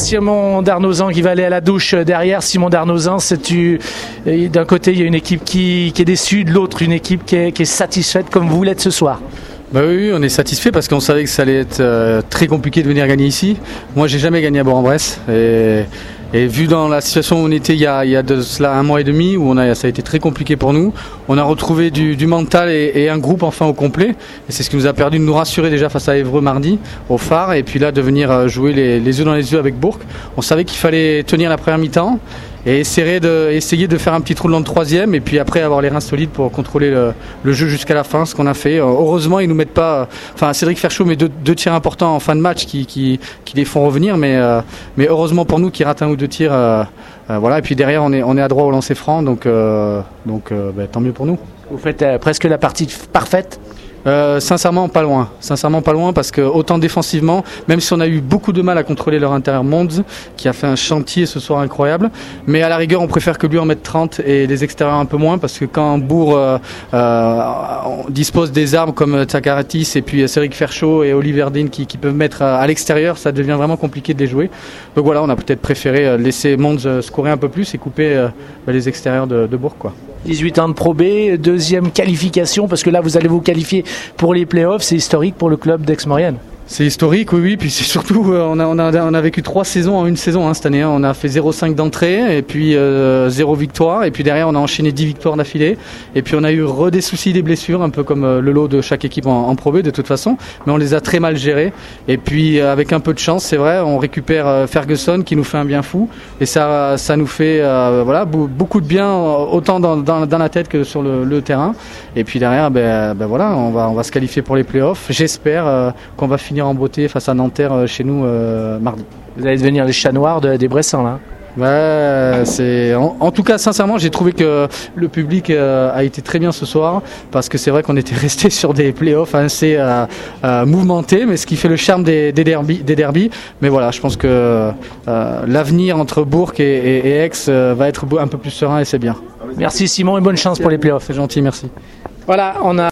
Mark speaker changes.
Speaker 1: Simon Darnozan qui va aller à la douche derrière. Simon Darnozan, d'un côté il y a une équipe qui est déçue, de l'autre une équipe qui est satisfaite comme vous l'êtes ce soir.
Speaker 2: Bah oui, on est satisfait parce qu'on savait que ça allait être très compliqué de venir gagner ici. Moi, j'ai jamais gagné à Bourg-en-Bresse et vu dans la situation où on était il y a de cela 1 mois et demi, où ça a été très compliqué pour nous, on a retrouvé du mental et un groupe enfin au complet. Et c'est ce qui nous a permis de nous rassurer déjà face à Évreux mardi au Phare, et puis là de venir jouer les yeux dans les yeux avec Bourg. On savait qu'il fallait tenir la première mi-temps et essayer de faire un petit trou dans le troisième, et puis après avoir les reins solides pour contrôler le jeu jusqu'à la fin, ce qu'on a fait. Heureusement, ils nous mettent pas, Cédric Ferchaud met deux tirs importants en fin de match qui les font revenir, mais heureusement pour nous qui rate 1 ou 2 tirs, voilà. Et puis derrière on est à droit au lancer franc, donc tant mieux pour nous.
Speaker 1: Vous faites presque la partie parfaite.
Speaker 2: Sincèrement pas loin parce que autant défensivement, même si on a eu beaucoup de mal à contrôler leur intérieur, Mons qui a fait un chantier ce soir incroyable, mais à la rigueur on préfère que lui en mette 30 et les extérieurs un peu moins, parce que quand Bourg on dispose des armes comme Tsakaratis et puis Cédric Ferchaud et Oliver Dean qui peuvent mettre à l'extérieur, ça devient vraiment compliqué de les jouer. Donc voilà, on a peut-être préféré laisser Mons scorer un peu plus et couper les extérieurs de Bourg, quoi.
Speaker 1: 18 ans de Pro B, deuxième qualification, parce que là vous allez vous qualifier pour les playoffs, c'est historique pour le club d'Aix-Maurienne.
Speaker 2: C'est historique, oui, puis c'est surtout, on a vécu 3 saisons en une saison cette année. On a fait 0,5 d'entrée, et puis 0 victoire, et puis derrière on a enchaîné 10 victoires d'affilée, et puis on a eu des soucis, des blessures, un peu comme le lot de chaque équipe en Pro B de toute façon, mais on les a très mal gérés, et puis avec un peu de chance, c'est vrai, on récupère Ferguson qui nous fait un bien fou, et ça nous fait beaucoup de bien, autant dans la tête que sur le terrain, et puis derrière, voilà, on va se qualifier pour les playoffs. J'espère qu'on va finir en beauté face à Nanterre chez nous mardi.
Speaker 1: Vous allez devenir les chats noirs des Bressans là.
Speaker 2: Ouais, en tout cas sincèrement j'ai trouvé que le public a été très bien ce soir, parce que c'est vrai qu'on était resté sur des playoffs assez mouvementés, mais ce qui fait le charme des derbies. Mais voilà, je pense que l'avenir entre Bourg et Aix va être un peu plus serein, et c'est bien.
Speaker 1: Merci Simon et bonne chance pour les playoffs.
Speaker 2: C'est gentil, merci.
Speaker 1: Voilà, on a